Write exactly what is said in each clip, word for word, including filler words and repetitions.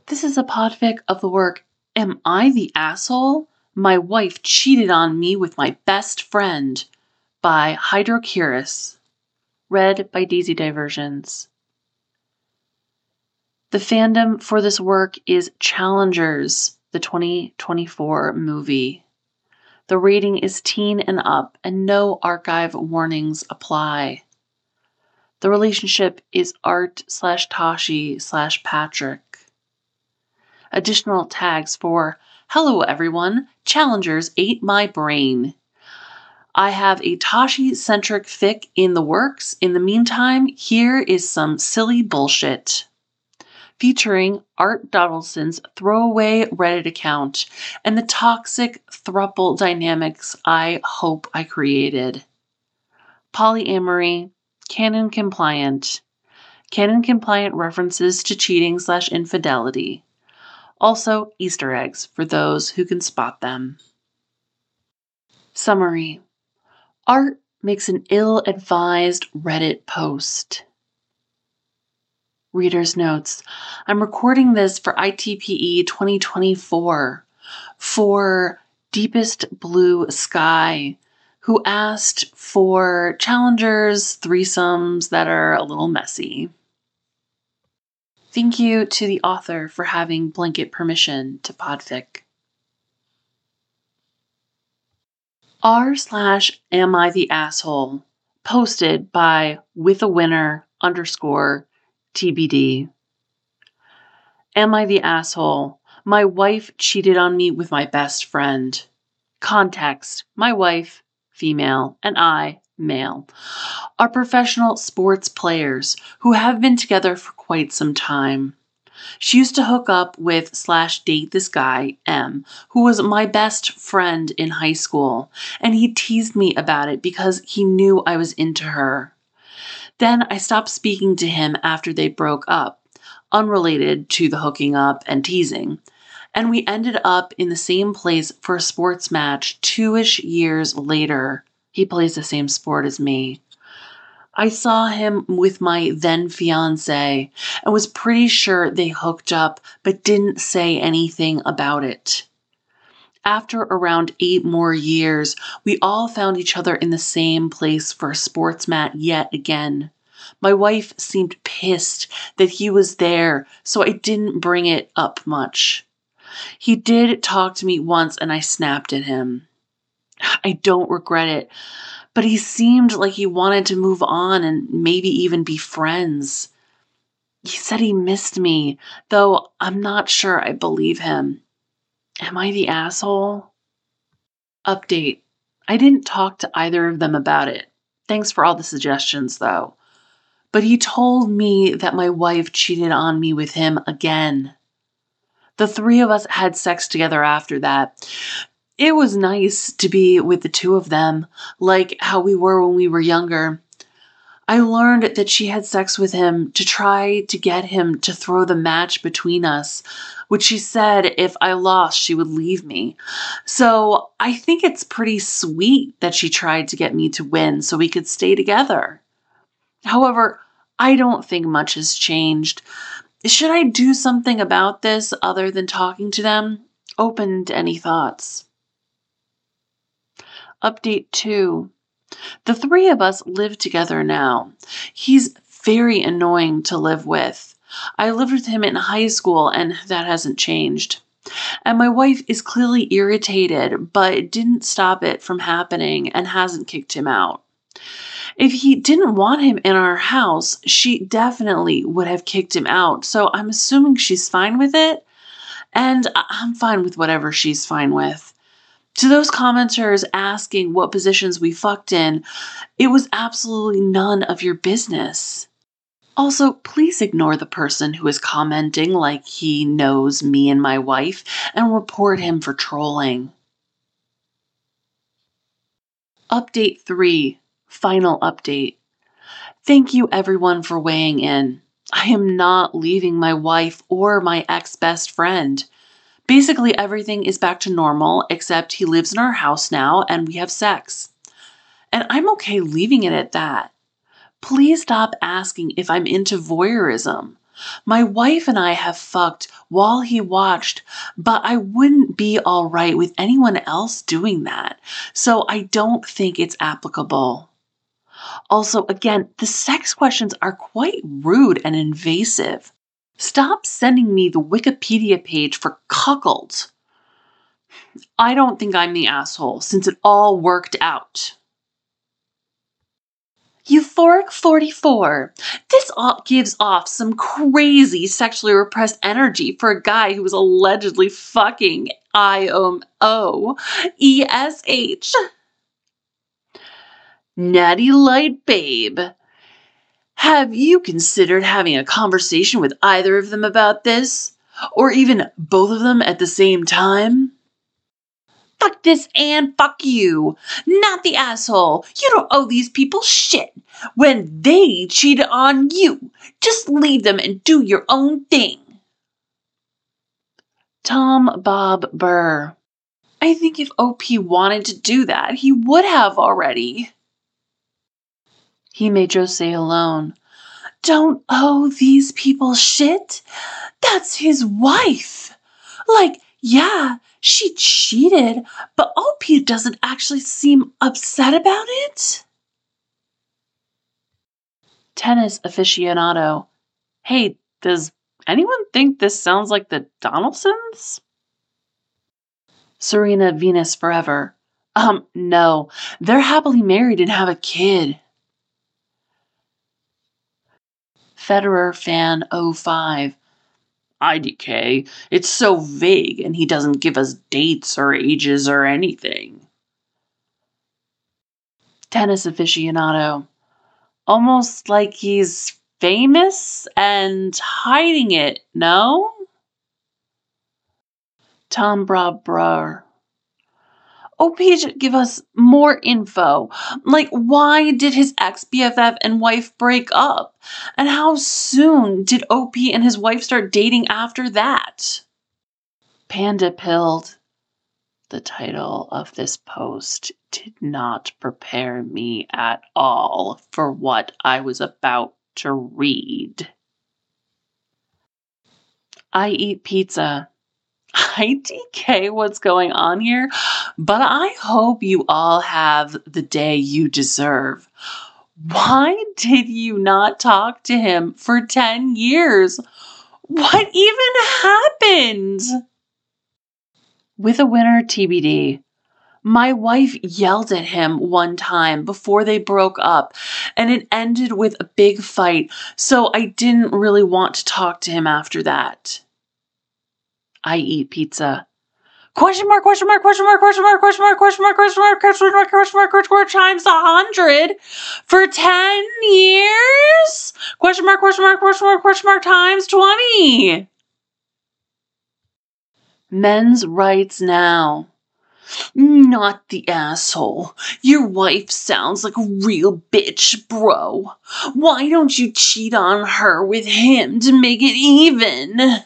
This is a podfic of the work Am I the Asshole? My Wife Cheated on Me with My Best Friend by Hydrokiris. Read by Daisy Diversions. The fandom for this work is Challengers, the twenty twenty-four movie. The rating is teen and up, and no archive warnings apply. The relationship is Art slash Tashi slash Patrick. Additional tags for Hello everyone, Challengers ate my brain. I have a Tashi-centric fic in the works. In the meantime, here is some silly bullshit. Featuring Art Donaldson's throwaway Reddit account and the toxic throuple dynamics I hope I created. Polyamory, canon compliant. Canon compliant references to cheating slash infidelity. Also, Easter eggs for those who can spot them. Summary. Art makes an ill-advised Reddit post. Reader's notes. I'm recording this for I T P E twenty twenty-four for Deepest Blue Sky, who asked for challengers, threesomes that are a little messy. Thank you to the author for having blanket permission to podfic. R slash am I the asshole, posted by with a winner underscore T B D. Am I the asshole? My wife cheated on me with my best friend. Context, my wife, female, and I, male, are professional sports players who have been together for quite some time. She used to hook up with slash date this guy, M, who was my best friend in high school, and he teased me about it because he knew I was into her. Then I stopped speaking to him after they broke up, unrelated to the hooking up and teasing, and we ended up in the same place for a sports match two-ish years later. He plays the same sport as me. I saw him with my then fiance and was pretty sure they hooked up but didn't say anything about it. After around eight more years, we all found each other in the same place for a sports mat yet again. My wife seemed pissed that he was there, so I didn't bring it up much. He did talk to me once and I snapped at him. I don't regret it, but he seemed like he wanted to move on and maybe even be friends. He said he missed me, though I'm not sure I believe him. Am I the asshole? Update. I didn't talk to either of them about it. Thanks for all the suggestions, though. But he told me that my wife cheated on me with him again. The three of us had sex together after that. It was nice to be with the two of them, like how we were when we were younger. I learned that she had sex with him to try to get him to throw the match between us, which she said if I lost, she would leave me. So I think it's pretty sweet that she tried to get me to win so we could stay together. However, I don't think much has changed. Should I do something about this other than talking to them? Open to any thoughts. Update two. The three of us live together now. He's very annoying to live with. I lived with him in high school and that hasn't changed. And my wife is clearly irritated, but didn't stop it from happening and hasn't kicked him out. If he didn't want him in our house, she definitely would have kicked him out, so I'm assuming she's fine with it, and I'm fine with whatever she's fine with. To those commenters asking what positions we fucked in, it was absolutely none of your business. Also, please ignore the person who is commenting like he knows me and my wife and report him for trolling. Update three. Final update. Thank you everyone for weighing in. I am not leaving my wife or my ex-best friend. Basically everything is back to normal except he lives in our house now and we have sex. And I'm okay leaving it at that. Please stop asking if I'm into voyeurism. My wife and I have fucked while he watched, but I wouldn't be all right with anyone else doing that, so I don't think it's applicable. Also, again, the sex questions are quite rude and invasive. Stop sending me the Wikipedia page for cuckolds. I don't think I'm the asshole, since it all worked out. Euphoric forty-four. This gives off some crazy sexually repressed energy for a guy who was allegedly fucking I O O E S H. Natty Light Babe. Have you considered having a conversation with either of them about this? Or even both of them at the same time? Fuck this and fuck you. Not the asshole. You don't owe these people shit. When they cheated on you, just leave them and do your own thing. Tom Bob Burr. I think if O P wanted to do that, he would have already. Hime Jose alone. Don't owe these people shit. That's his wife. Like, yeah, she cheated, but O P doesn't actually seem upset about it. Tennis aficionado. Hey, does anyone think this sounds like the Donaldsons? Serena Venus Forever. Um, no. They're happily married and have a kid. Federer Fan oh five. I D K. It's so vague and he doesn't give us dates or ages or anything. Tennis aficionado. Almost like he's famous and hiding it, no? Tom Brabrar. O P should give us more info. Like, why did his ex-B F F and wife break up? And how soon did O P and his wife start dating after that? Panda Pilled. The title of this post did not prepare me at all for what I was about to read. I eat pizza. I D K what's going on here, but I hope you all have the day you deserve. Why did you not talk to him for ten years? What even happened? With a winner T B D. My wife yelled at him one time before they broke up, and it ended with a big fight, so I didn't really want to talk to him after that. I eat pizza. Question mark, question mark, question mark, question mark, question mark, question mark, question mark, question mark, question mark, question mark, times a hundred for ten years? Question mark, question mark, question mark, question mark, times twenty. Men's Rights Now. Not the asshole. Your wife sounds like a real bitch, bro. Why don't you cheat on her with him to make it even?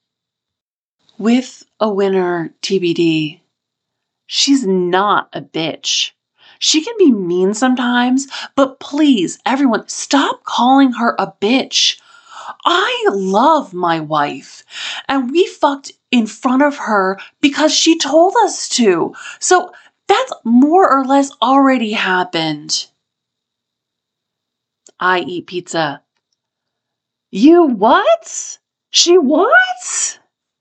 With a winner T B D. She's not a bitch. She can be mean sometimes, but please, everyone, stop calling her a bitch. I love my wife, and we fucked in front of her because she told us to. So that's more or less already happened. I eat pizza. You what? She what?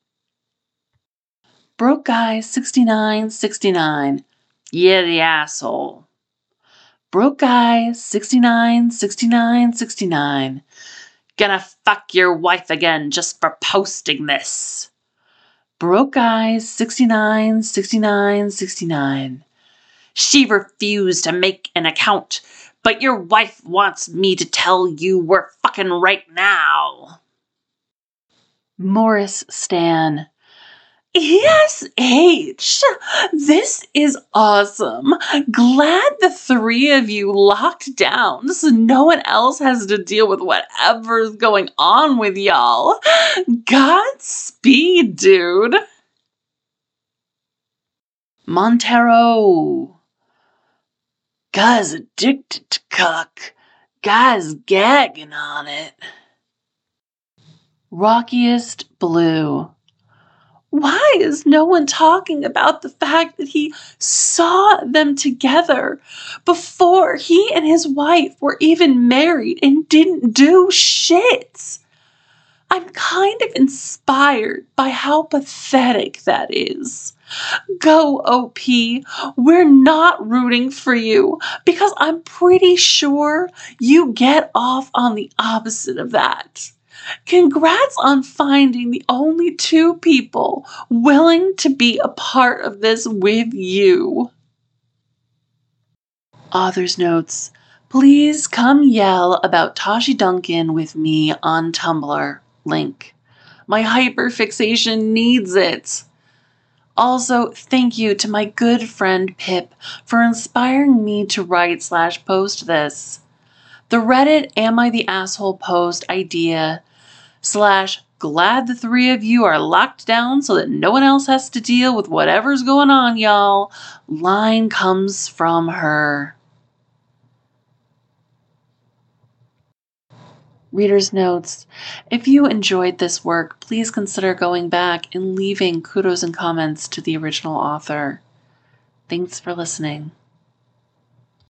Broke guy sixty-nine sixty-nine. Yeah, the asshole. Broke guy sixty-nine sixty-nine sixty-nine. Gonna fuck your wife again just for posting this. Broke guy sixty-nine sixty-nine sixty-nine. She refused to make an account, but your wife wants me to tell you we're fucking right now. Morris Stan. Yes, H. This is awesome. Glad the three of you locked down so no one else has to deal with whatever's going on with y'all. Godspeed, dude. Montero. Guy's addicted to cuck. Guy's gagging on it. Rockiest Blue. Why is no one talking about the fact that he saw them together before he and his wife were even married and didn't do shit? I'm kind of inspired by how pathetic that is. Go, O P. We're not rooting for you because I'm pretty sure you get off on the opposite of that. Congrats on finding the only two people willing to be a part of this with you. Author's notes. Please come yell about Tashi Duncan with me on Tumblr. Link. My hyperfixation needs it. Also, thank you to my good friend Pip for inspiring me to write slash post this. The Reddit Am I the Asshole post idea slash glad the three of you are locked down so that no one else has to deal with whatever's going on, y'all, line comes from her. Reader's notes. If you enjoyed this work, please consider going back and leaving kudos and comments to the original author. Thanks for listening.